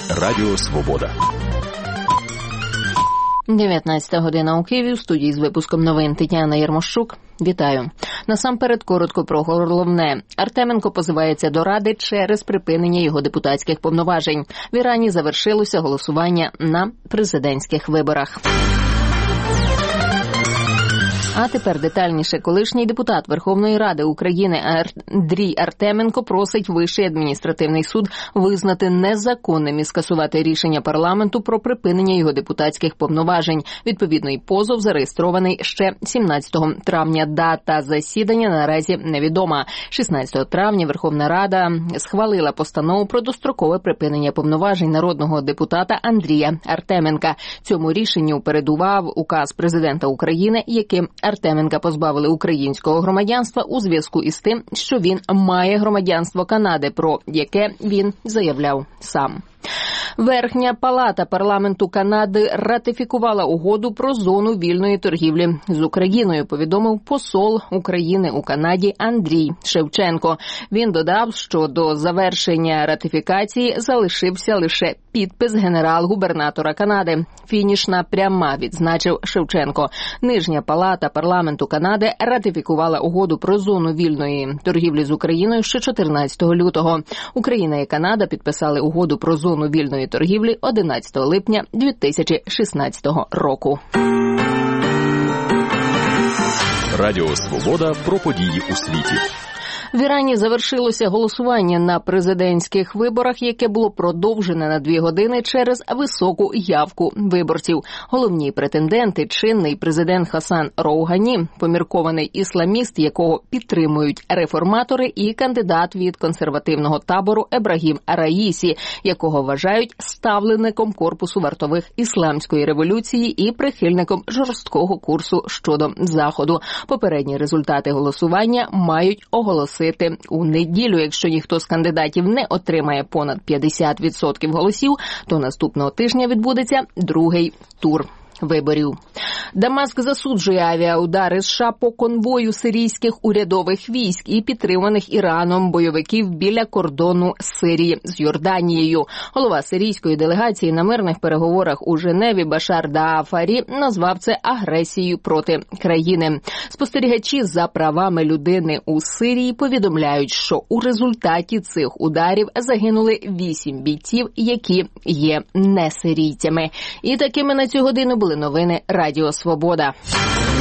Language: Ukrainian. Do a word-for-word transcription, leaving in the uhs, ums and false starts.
Радіо Свобода. дев'ятнадцята година у Києві, в студії з випуском новин Тетяна Єрмощук. Вітаю. Насамперед коротко про головне. Артеменко позивається до Ради через припинення його депутатських повноважень. В Ірані завершилося голосування на президентських виборах. А тепер детальніше. Колишній депутат Верховної Ради України Андрій Артеменко просить Вищий адміністративний суд визнати незаконним і скасувати рішення парламенту про припинення його депутатських повноважень. Відповідний позов зареєстрований ще сімнадцятого травня. Дата засідання наразі невідома. шістнадцятого травня Верховна Рада схвалила постанову про дострокове припинення повноважень народного депутата Андрія Артеменка. Цьому рішенню передував указ президента України, яким Артеменка позбавили українського громадянства у зв'язку із тим, що він має громадянство Канади, про яке він заявляв сам. Верхня палата парламенту Канади ратифікувала угоду про зону вільної торгівлі з Україною, повідомив посол України у Канаді Андрій Шевченко. Він додав, що до завершення ратифікації залишився лише підпис генерал-губернатора Канади. Фінішна пряма, відзначив Шевченко. Нижня палата парламенту Канади ратифікувала угоду про зону вільної торгівлі з Україною ще чотирнадцятого лютого. Україна і Канада підписали угоду про зону вільної торгівлі одинадцятого липня дві тисячі шістнадцятого року. Радіо Свобода про події у світі. В Ірані завершилося голосування на президентських виборах, яке було продовжене на дві години через високу явку виборців. Головні претенденти – чинний президент Хасан Роугані, поміркований ісламіст, якого підтримують реформатори, і кандидат від консервативного табору Ебрагім Раїсі, якого вважають ставленником корпусу вартових ісламської революції і прихильником жорсткого курсу щодо Заходу. Попередні результати голосування мають оголосити у неділю. Якщо ніхто з кандидатів не отримає понад п'ятдесят відсотків голосів, то наступного тижня відбудеться другий тур виборів. Дамаск засуджує авіаудари США по конвою сирійських урядових військ і підтриманих Іраном бойовиків біля кордону Сирії з Йорданією. Голова сирійської делегації на мирних переговорах у Женеві Башар Дафарі назвав це агресією проти країни. Спостерігачі за правами людини у Сирії повідомляють, що у результаті цих ударів загинули вісім бійців, які є не сирійцями. І такими на цю годину були новини Радіо Свобода.